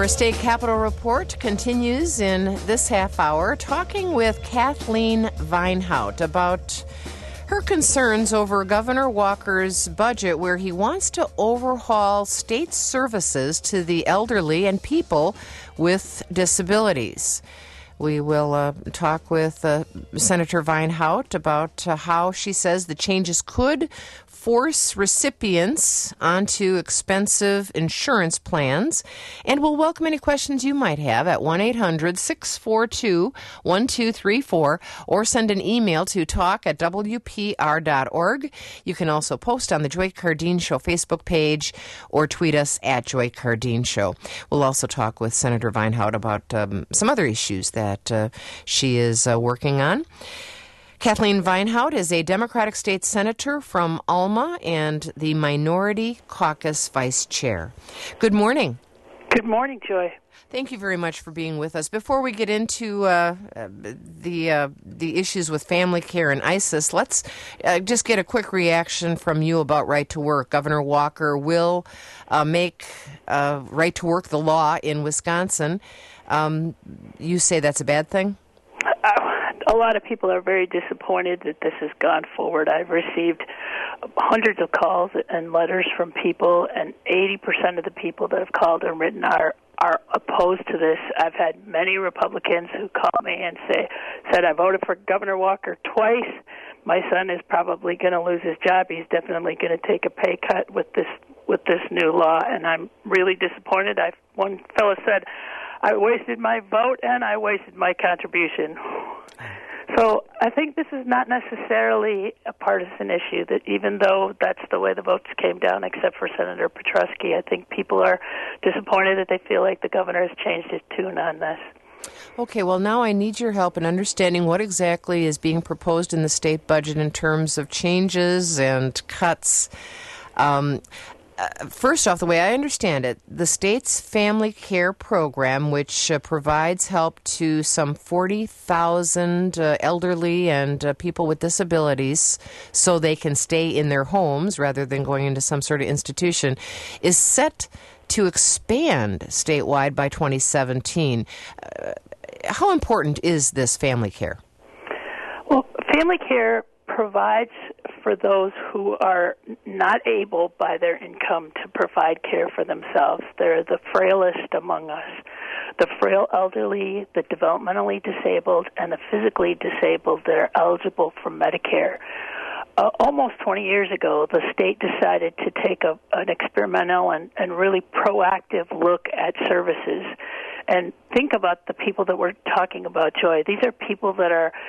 Our State Capitol Report continues in this half hour, talking with Kathleen Vinehout about her concerns over Governor Walker's budget, where he wants to overhaul state services to the elderly and people with disabilities. We will talk with Senator Vinehout about how she says the changes could force recipients onto expensive insurance plans. And we'll welcome any questions you might have at 1-800-642-1234 or send an email to talk@wpr.org. You can also post on the Joy Cardeen Show Facebook page or tweet us at Joy Cardeen Show. We'll also talk with Senator Vinehout about some other issues that she is working on. Kathleen Vinehout is a Democratic state senator from Alma and the Minority Caucus vice chair. Good morning. Good morning, Joy. Thank you very much for being with us. Before we get into the issues with family care and ISIS, let's just get a quick reaction from you about right to work. Governor Walker will make right to work the law in Wisconsin. You say that's a bad thing? A lot of people are very disappointed that this has gone forward. I've received hundreds of calls and letters from people, and 80% of the people that have called and written are opposed to this. I've had many Republicans who call me and said I voted for Governor Walker twice. My son is probably going to lose his job. He's definitely going to take a pay cut with this new law, and I'm really disappointed. One fellow said, I wasted my vote and I wasted my contribution. So I think this is not necessarily a partisan issue, that even though that's the way the votes came down, except for Senator Petrusky, I think people are disappointed that they feel like the governor has changed his tune on this. Okay, well, now I need your help in understanding what exactly is being proposed in the state budget in terms of changes and cuts. First off, the way I understand it, the state's family care program, which provides help to some 40,000 elderly and people with disabilities so they can stay in their homes rather than going into some sort of institution, is set to expand statewide by 2017. How important is this family care? Well, family care provides for those who are not able by their income to provide care for themselves. They're the frailest among us. The frail elderly, the developmentally disabled, and the physically disabled that are eligible for Medicare. Almost 20 years ago, the state decided to take an experimental and really proactive look at services. And think about the people that we're talking about, Joy. These are people that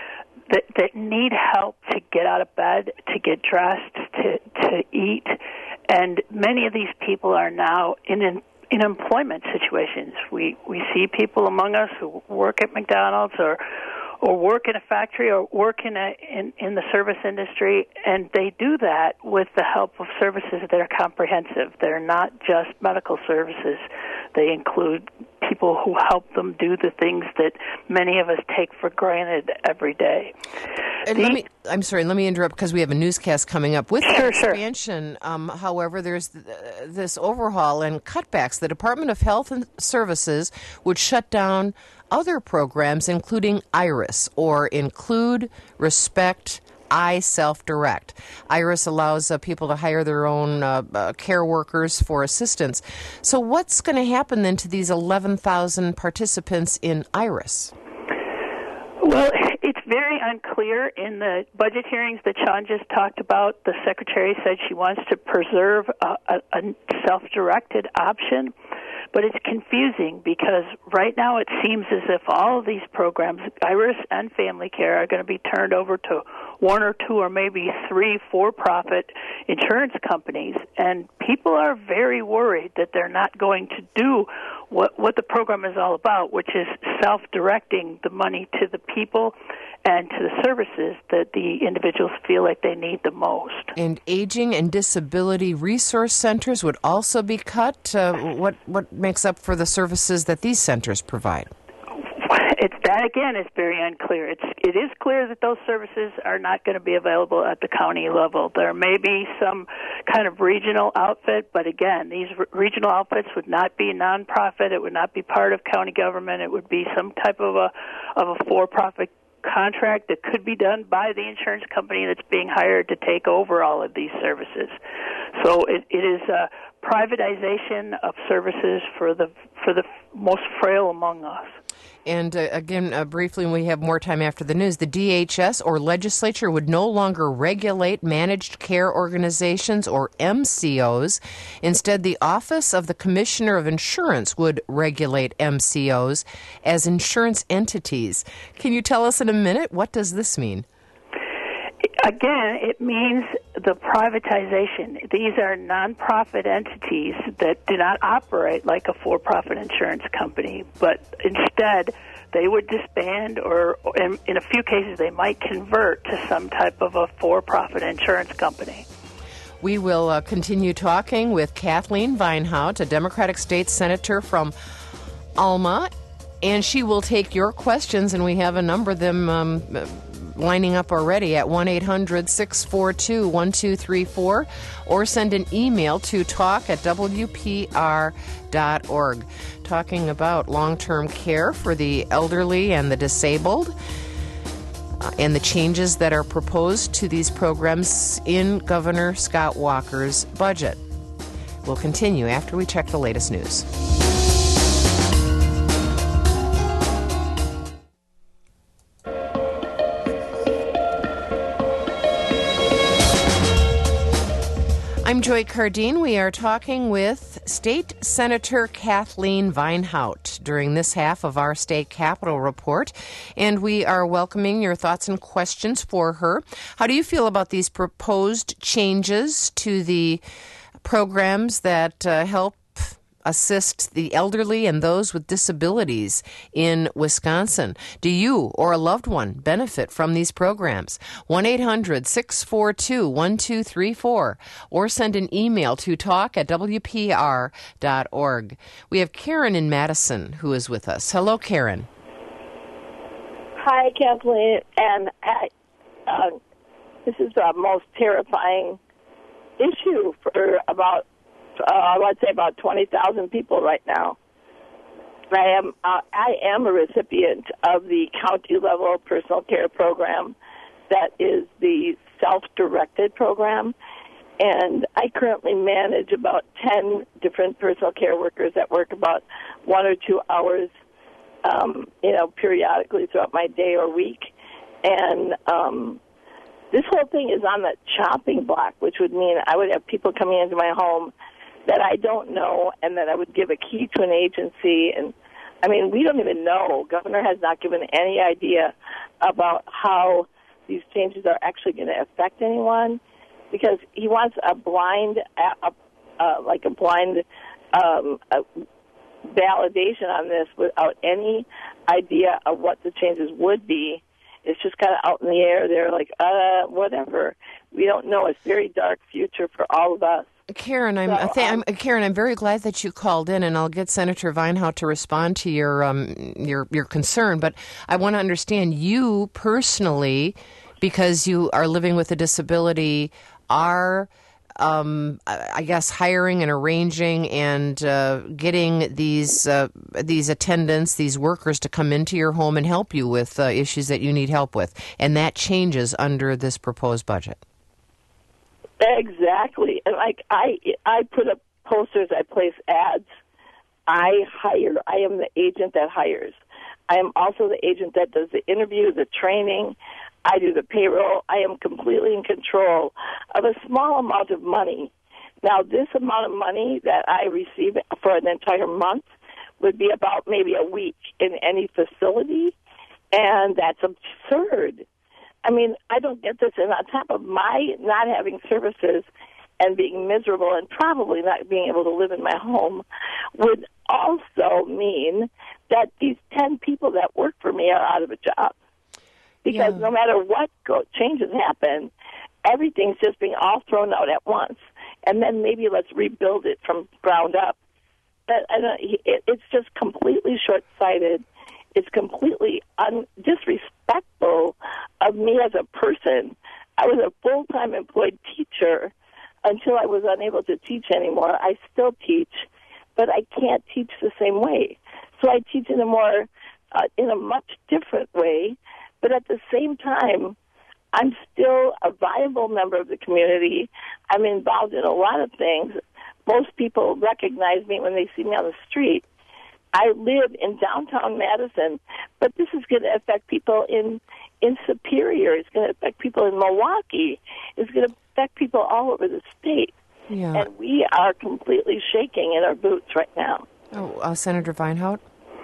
need help to get out of bed, to get dressed, to eat, and many of these people are now in employment situations. We see people among us who work at McDonald's or work in a factory or work in the service industry, and they do that with the help of services that are comprehensive. They're not just medical services. They include people who help them do the things that many of us take for granted every day. And let me interrupt because we have a newscast coming up. With that expansion, however, there's this overhaul and cutbacks. The Department of Health and Services would shut down other programs, including IRIS, or Include, Respect, I Self-Direct. IRIS allows people to hire their own care workers for assistance. So what's going to happen then to these 11,000 participants in IRIS? Well, it's very unclear. In the budget hearings that Sean just talked about, the Secretary said she wants to preserve a self-directed option. But it's confusing because right now it seems as if all of these programs, IRIS and Family Care, are going to be turned over to one or two or maybe three for-profit insurance companies. And people are very worried that they're not going to do what the program is all about, which is self-directing the money to the people and to the services that the individuals feel like they need the most. And aging and disability resource centers would also be cut. What makes up for the services that these centers provide? That, again, is very unclear. It is clear that those services are not going to be available at the county level. There may be some kind of regional outfit, but again, these regional outfits would not be nonprofit. It would not be part of county government. It would be some type of a for-profit contract that could be done by the insurance company that's being hired to take over all of these services. So it is a privatization of services for the most frail among us. And again, briefly, when we have more time after the news, the DHS or legislature would no longer regulate managed care organizations or MCOs. Instead, the Office of the Commissioner of Insurance would regulate MCOs as insurance entities. Can you tell us in a minute, what does this mean? Again, it means the privatization. These are nonprofit entities that do not operate like a for-profit insurance company, but instead they would disband or in a few cases they might convert to some type of a for-profit insurance company. We will continue talking with Kathleen Vinehout, a Democratic State Senator from Alma, and she will take your questions, and we have a number of them lining up already at 1-800-642-1234, or send an email to talk@wpr.org, talking about long-term care for the elderly and the disabled, and the changes that are proposed to these programs in Governor Scott Walker's budget. We'll continue after we check the latest news. I'm Joy Cardine. We are talking with State Senator Kathleen Vinehout during this half of our State Capitol Report, and we are welcoming your thoughts and questions for her. How do you feel about these proposed changes to the programs that help assist the elderly and those with disabilities in Wisconsin? Do you or a loved one benefit from these programs? 1-800-642-1234, or send an email to talk@wpr.org. We have Karen in Madison who is with us. Hello, Karen. Hi, Kathleen, and this is the most terrifying issue for about I'd say about 20,000 people right now. I am a recipient of the county level personal care program that is the self-directed program, and I currently manage about 10 different personal care workers that work about 1 or 2 hours, periodically throughout my day or week, and this whole thing is on the chopping block, which would mean I would have people coming into my home that I don't know, and that I would give a key to an agency. And, I mean, we don't even know. Governor has not given any idea about how these changes are actually going to affect anyone, because he wants a blind validation on this without any idea of what the changes would be. It's just kind of out in the air. They're like, whatever. We don't know. It's a very dark future for all of us. Karen, I'm very glad that you called in, and I'll get Senator Vinehout to respond to your concern. But I want to understand, you personally, because you are living with a disability, are hiring and arranging and getting these attendants, these workers, to come into your home and help you with issues that you need help with, and that changes under this proposed budget. Exactly. And I put up posters, I place ads. I am the agent that hires. I am also the agent that does the interview, the training. I do the payroll. I am completely in control of a small amount of money. Now, this amount of money that I receive for an entire month would be about maybe a week in any facility, and that's absurd. I mean, I don't get this. And on top of my not having services and being miserable and probably not being able to live in my home would also mean that these 10 people that work for me are out of a job. Because no matter what changes happen, everything's just being all thrown out at once. And then maybe let's rebuild it from ground up. But it's just completely short-sighted. It's completely disrespectful of me as a person. I was a full-time employed teacher until I was unable to teach anymore. I still teach, but I can't teach the same way. So I teach in a much different way, but at the same time, I'm still a viable member of the community. I'm involved in a lot of things. Most people recognize me when they see me on the street. I live in downtown Madison, but this is going to affect people in Superior. It's going to affect people in Milwaukee. It's going to affect people all over the state. Yeah. And we are completely shaking in our boots right now. Senator Vinehout?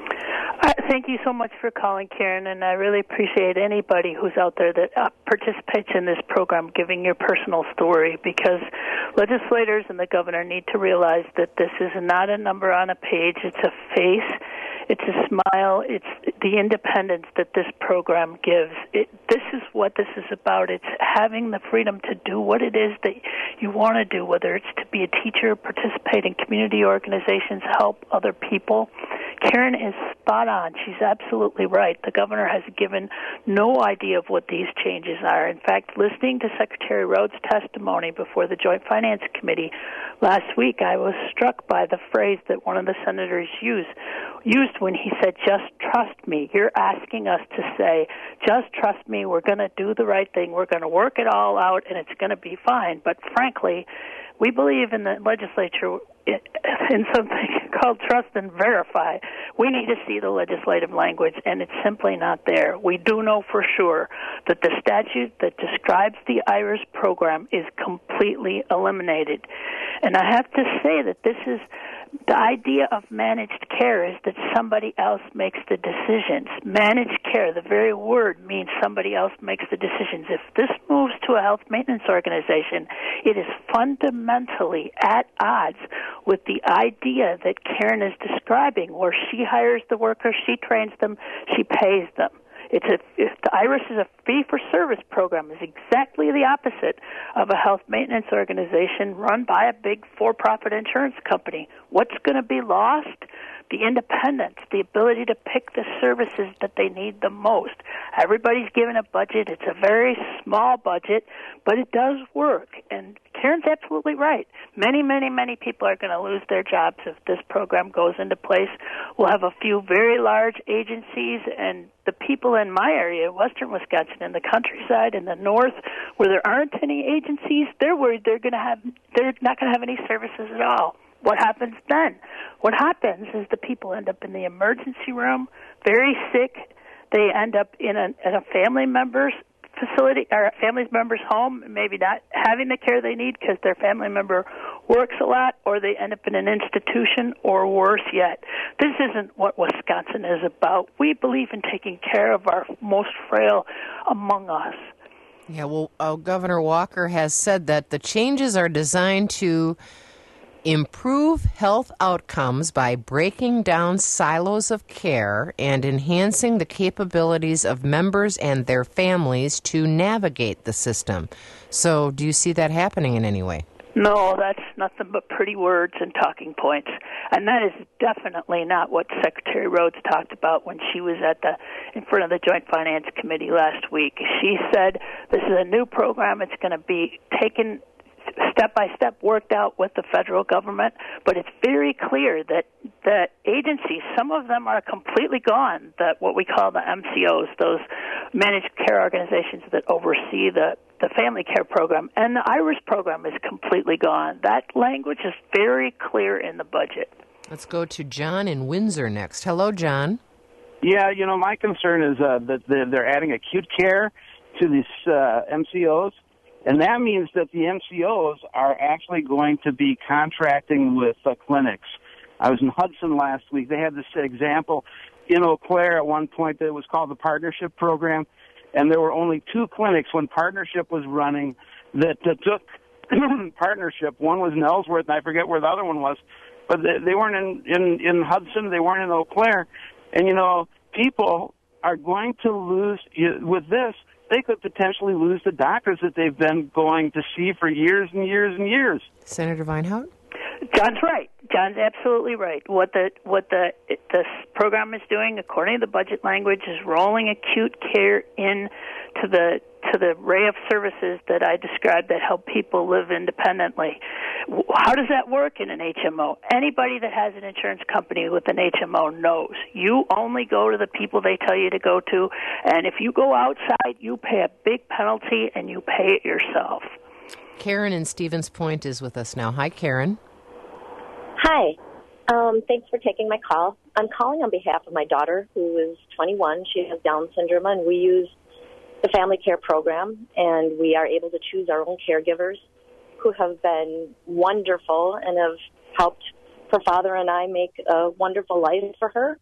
Thank you so much for calling, Karen, and I really appreciate anybody who's out there that participates in this program giving your personal story, because legislators and the governor need to realize that this is not a number on a page. It's a face. It's a smile. It's the independence that this program gives. This is what this is about. It's having the freedom to do what it is that you want to do, whether it's to be a teacher, participate in community organizations, help other people. Karen is spot on. She's absolutely right. The governor has given no idea of what these changes are. In fact, listening to Secretary Rhodes' testimony before the Joint Finance Committee last week, I was struck by the phrase that one of the senators used when he said, "Just trust me." You're asking us to say, "Just trust me, we're going to do the right thing, we're going to work it all out, and it's going to be fine." But frankly, we believe in the legislature in something called trust and verify. We need to see the legislative language, and it's simply not there. We do know for sure that the statute that describes the IRIS program is completely eliminated. And I have to say that this is the idea of managed care is that somebody else makes the decisions. Managed care, the very word means somebody else makes the decisions. If this moves to a health maintenance organization, it is fundamentally at odds with the idea that Karen is describing, where she hires the workers, she trains them, she pays them. If the IRIS is a fee-for-service program, is exactly the opposite of a health maintenance organization run by a big for-profit insurance company. What's going to be lost? The independence, the ability to pick the services that they need the most. Everybody's given a budget. It's a very small budget, but it does work. And Karen's absolutely right. Many, many, many people are going to lose their jobs if this program goes into place. We'll have a few very large agencies, and the people in my area, western Wisconsin, in the countryside, in the north, where there aren't any agencies, they're worried they're not going to have any services at all. What happens then? What happens is the people end up in the emergency room, very sick. They end up in a family member's facility or a family member's home, maybe not having the care they need because their family member works a lot, or they end up in an institution, or worse yet. This isn't what Wisconsin is about. We believe in taking care of our most frail among us. Yeah, well, Governor Walker has said that the changes are designed to improve health outcomes by breaking down silos of care and enhancing the capabilities of members and their families to navigate the system. So do you see that happening in any way? No, that's nothing but pretty words and talking points. And that is definitely not what Secretary Rhodes talked about when she was in front of the Joint Finance Committee last week. She said this is a new program. It's going to be taken step-by-step, worked out with the federal government, but it's very clear that the agencies, some of them are completely gone, what we call the MCOs, those managed care organizations that oversee the family care program, and the IRIS program is completely gone. That language is very clear in the budget. Let's go to John in Windsor next. Hello, John. Yeah, my concern is that they're adding acute care to these MCOs. And that means that the MCOs are actually going to be contracting with clinics. I was in Hudson last week. They had this example in Eau Claire at one point that was called the Partnership Program, and there were only 2 clinics when Partnership was running that took Partnership. One was in Ellsworth, and I forget where the other one was, but they weren't in Hudson. They weren't in Eau Claire. And, people are going to lose, with this, they could potentially lose the doctors that they've been going to see for years and years and years. Senator Vinehout? John's right. John's absolutely right. What the program is doing, according to the budget language, is rolling acute care in to the array of services that I described that help people live independently. How does that work in an HMO? Anybody that has an insurance company with an HMO knows you only go to the people they tell you to go to, and if you go outside, you pay a big penalty and you pay it yourself. Karen in Stevens Point is with us now. Hi, Karen. Hi. Thanks for taking my call. I'm calling on behalf of my daughter, who is 21. She has Down syndrome, and we use the family care program, and we are able to choose our own caregivers who have been wonderful and have helped her father and I make a wonderful life for her.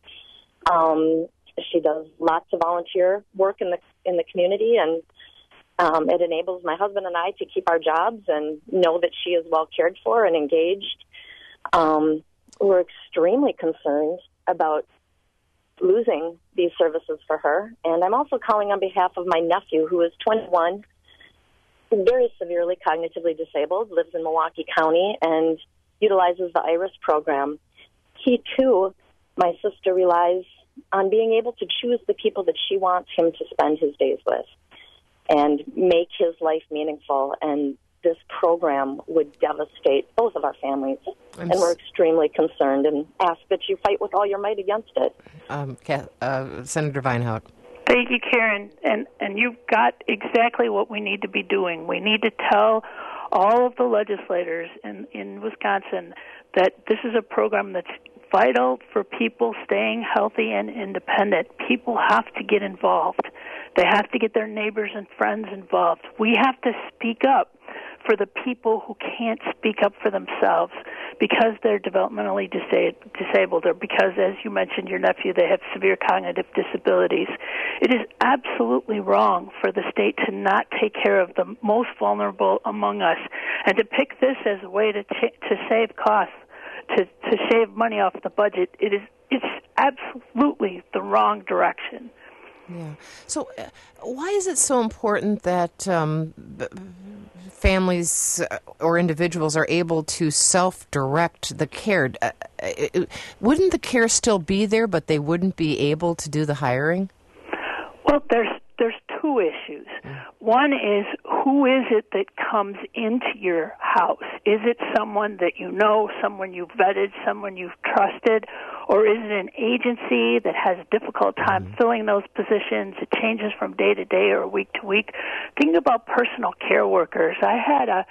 She does lots of volunteer work in the community, and it enables my husband and I to keep our jobs and know that she is well cared for and engaged. We're extremely concerned about losing these services for her. And I'm also calling on behalf of my nephew, who is 21, very severely cognitively disabled, lives in Milwaukee County, and utilizes the IRIS program. He, too, my sister, relies on being able to choose the people that she wants him to spend his days with and make his life meaningful. And this program would devastate both of our families, and we're extremely concerned and ask that you fight with all your might against it. Senator Vinehout. Thank you, Karen. And you've got exactly what we need to be doing. We need to tell all of the legislators in Wisconsin that this is a program that's vital for people staying healthy and independent. People have to get involved. They have to get their neighbors and friends involved. We have to speak up for the people who can't speak up for themselves because they're developmentally disabled, or because, as you mentioned, your nephew, they have severe cognitive disabilities. It is absolutely wrong for the state to not take care of the most vulnerable among us, and to pick this as a way to save costs, to save money off the budget. It's absolutely the wrong direction. Yeah. So why is it so important that families or individuals are able to self-direct the care? Wouldn't the care still be there, but they wouldn't be able to do the hiring? Well, there's two issues. One is, who is it that comes into your house? Is it someone that you know, someone you've vetted, someone you've trusted, or is it an agency that has a difficult time filling those positions? It changes from day to day or week to week. Think about personal care workers. I had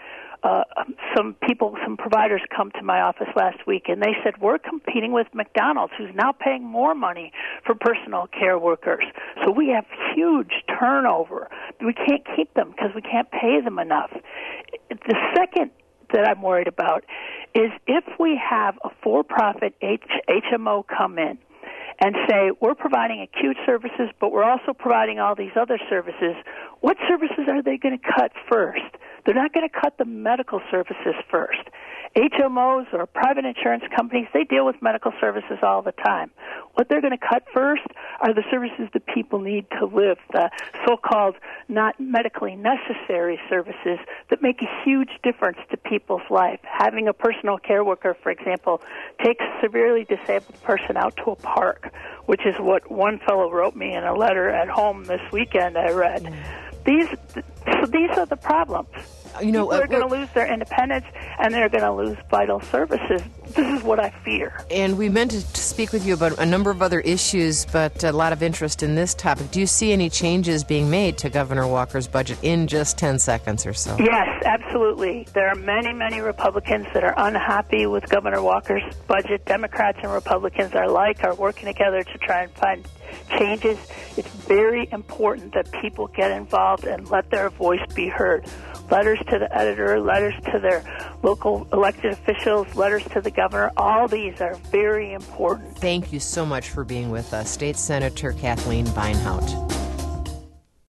some providers come to my office last week, and they said, we're competing with McDonald's, who's now paying more money for personal care workers. So we have huge turnover. We can't keep them because we can't pay them enough. The second that I'm worried about is if we have a for-profit HMO come in and say, we're providing acute services, but we're also providing all these other services, what services are they going to cut first? They're not going to cut the medical services first. HMOs or private insurance companies, they deal with medical services all the time. What they're going to cut first are the services that people need to live, the so-called not medically necessary services that make a huge difference to people's life. Having a personal care worker, for example, takes a severely disabled person out to a park, which is what one fellow wrote me in a letter at home this weekend I read. These are the problems. People are going to lose their independence, and they're going to lose vital services. This is what I fear. And we meant to speak with you about a number of other issues, but a lot of interest in this topic. Do you see any changes being made to Governor Walker's budget in just 10 seconds or so? Yes, absolutely. There are many, many Republicans that are unhappy with Governor Walker's budget. Democrats and Republicans are working together to try and find changes. It's very important that people get involved and let their voice be heard. Letters to the editor, letters to their local elected officials, letters to the governor, all these are very important. Thank you so much for being with us, State Senator Kathleen Vinehout.